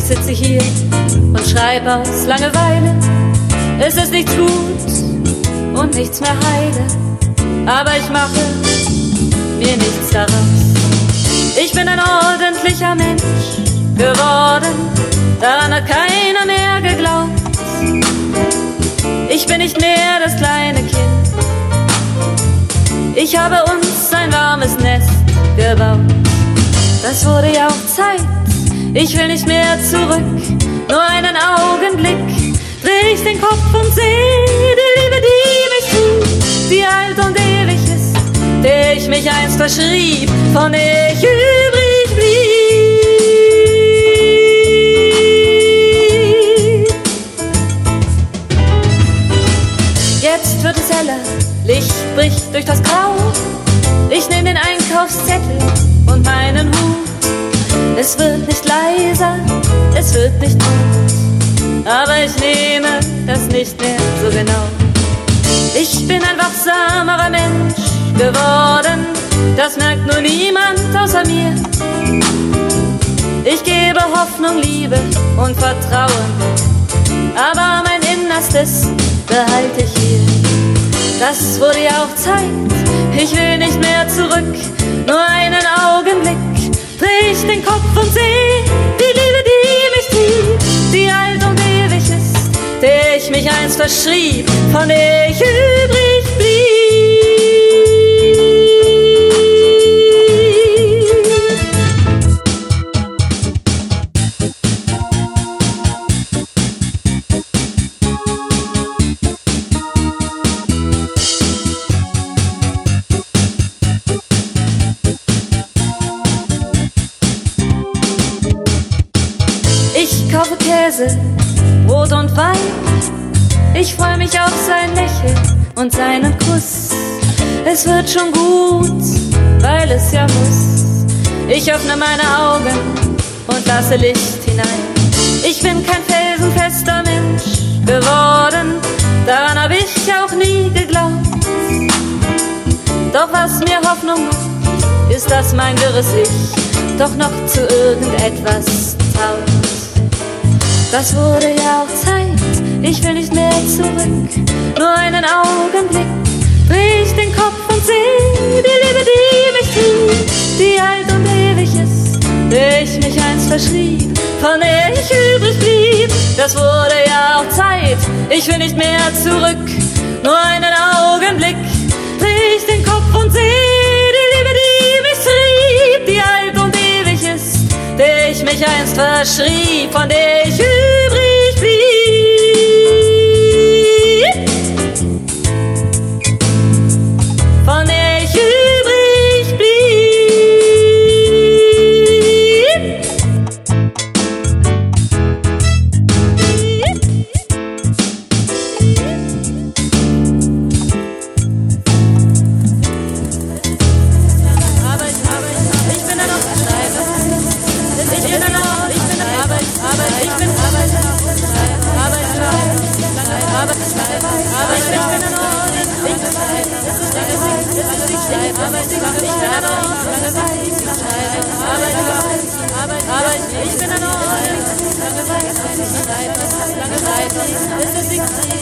sitze hier und schreibe aus Langeweile. Es ist nichts gut und nichts mehr heile, aber ich mache mir nichts daraus. Ich bin ein ordentlicher Mensch geworden, daran hat keiner mehr geglaubt. Ich bin nicht mehr das kleine Kind, ich habe uns ein warmes Nest gebaut. Das wurde ja auch Zeit, ich will nicht mehr zurück, nur einen Augenblick dreh ich den Kopf und seh die Liebe, die mich trieb, die alt und ewig ist, der ich mich einst verschrieb, von der ich übrig blieb. Jetzt wird es heller, Licht bricht durch das Grau, ich nehm den Einkaufszettel und meinen Hut. Es wird nicht leiser, es wird nicht gut, aber ich nehme das nicht mehr so genau. Ich bin ein wachsamerer Mensch geworden, das merkt nur niemand außer mir. Ich gebe Hoffnung, Liebe und Vertrauen, aber mein Innerstes behalte ich hier. Das wurde ja auch Zeit, ich will nicht mehr zurück, nur einen Augenblick dreh ich den Kopf und seh die Liebe, die mich trieb, die alt und ewig ist, der ich mich einst verschrieb, von der ich übrig blieb. Ich kaufe Käse, Brot und Wein, ich freu mich auf sein Lächeln und seinen Kuss. Es wird schon gut, weil es ja muss. Ich öffne meine Augen und lasse Licht hinein. Ich bin kein felsenfester Mensch geworden, daran hab ich auch nie geglaubt. Doch was mir Hoffnung macht, ist, dass mein wirres Ich doch noch zu irgendetwas taugt. Das wurde ja auch Zeit, ich will nicht mehr zurück, nur einen Augenblick dreh ich den Kopf und seh die Liebe, die mich trieb, die alt und ewig ist, der ich mich einst verschrieb, von der ich übrig blieb. Das wurde ja auch Zeit, ich will nicht mehr zurück, nur einen Augenblick dreh ich den Kopf und seh die Liebe, die mich trieb, die alt und ewig ist, der ich mich einst verschrieb, von der ich übrig blieb. Von der ich übrig blieb. Ich bin ein Schreiber. Ich bin ein Ort,